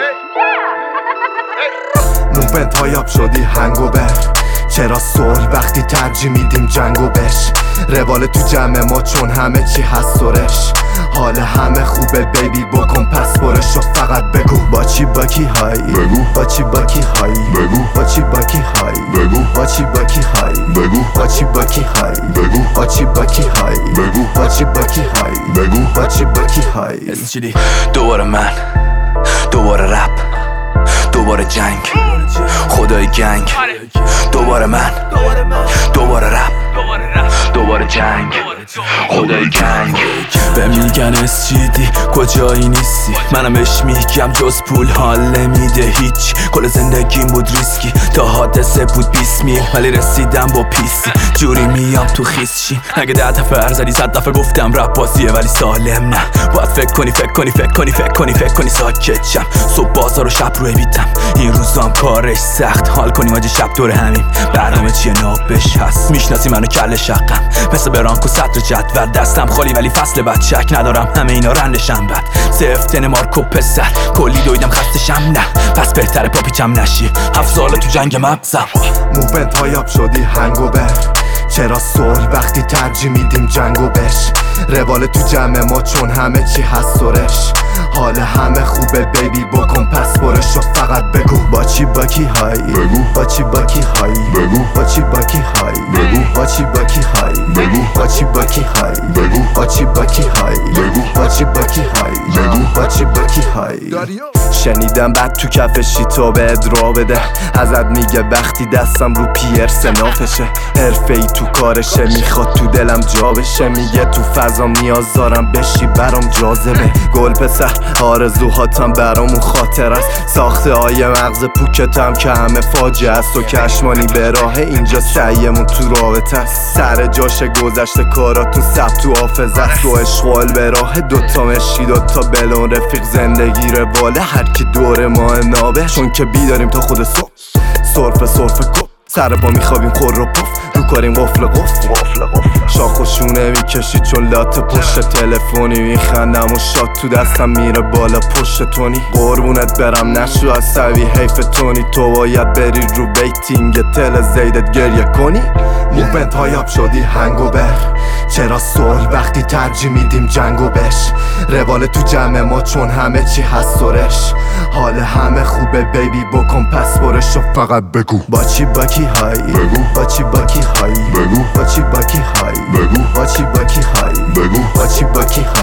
مومنت هایاب شدی هنگوور. چرا صلح وقتی ترجیح میدیم جنگو بش؟ روال تو جمع ما چون همه چی هست سرش. حال همه خوبه بیبی بکن پس برش و فقط بگو با چی باکی هایی، بگو با چی باکی هایی، بگو با چی باکی هایی، بگو با چی باکی هایی، بگو با چی باکی هایی، بگو با چی باکی هایی، بگو با چی باکی هایی، بگو با چی باکی هایی. دوباره من، دوباره رپ، دوباره جنگ، خدای گنگ. دوباره من، دوباره رپ، دوباره جنگ، خدای گنگ. به میگن اسچیدی کجایی نیستی، منم بهش میگم جز پول حال نمیده هیچ. کل زندگیم بود ریسکی تا حادثه بود 20 میل، ولی رسیدم با پیسی. جوری میام تو خیسشی اگه 10 دفعه ارزدی 100 دفعه گفتم رپ بازیه ولی سالم نه. باید فکر کنی فکر کنی فکر کنی فکر کنی فکر کنی ساکت شم. صبح بازار و شب روی بیتم، این روزام کارش سخت. حال کنیم آجی شب دور همیم، برنامه چیه نابش هست. میشناسی منو کل شقم مثل برانکو سطر جدول. دستم خالی ولی فصل بعد شک ندارم همه اینا رندشم بد. سفتن مارکو پسر کلی دویدم خستشم نه، پس بهتره پاپیچم نشی 7 ساله تو جنگ مغزم. مومنت هایاب شدی هنگوور. چرا صلح وقتی ترجیح میدیم جنگو بش؟ روال تو جمع ما چون همه چی هست سرش. حال همه خوبه بیبی بکن پس برش و فقط بگو با چی باکی هایی، بگو با چی باکی هایی، بگو با چی باکی هایی، بگو با چی باکی هایی، بگو با چی باکی هایی، بگو با چی باکی هایی، بگو با چی باکی هایی، بگو با چی باکی هایی. شنیدم بعد تو کف شیتا به ادرا بده، ازت میگه وقتی دستم رو پیرس نافشه. حرفه ای تو کارشه میخواد تو دلم جا بشه. میگه تو فضام نیاز دارم بشی برام جاذبه. گل پسر آرزوهاتم برامون خاطر است. ساخته های مغز پوکتم که همه فاجعه است. و کشمانی به راه اینجا سعیمون تو رابطه است. سر جاش گذشته کاراتون ثبت تو حافظه است. و اشغال به راه دوتا مشی دوتا بلون رفیق زندگی رواله. هر کی دور ما نابه چون که بیداریم تا خود صبح. سرفه کپ سر پا میخوابیم خور رو پف. رو کاریم قفل شاخ و شونه میکشی چون لات پشت تلفنی. میخندم و شاد تو دستم میره بالا پشت تونی. قربونت برم نشو عصبی حیف تونی. تو باید بری رو ویتینگ تل زیدت گریه کنی. مومنت هایاب شدی هنگوور. چرا صلح وقتی ترجیح میدیم جنگو بش؟ روال تو جمع ما چون همه چی هست سرش. حال همه خوبه بیبی بکن پس برش و فقط بگو با چی باکی هایی، بگو با چی باکی هایی، بگو با چی باکی هایی، بگو با چی باکی هایی، بگو با چی باکی هایی.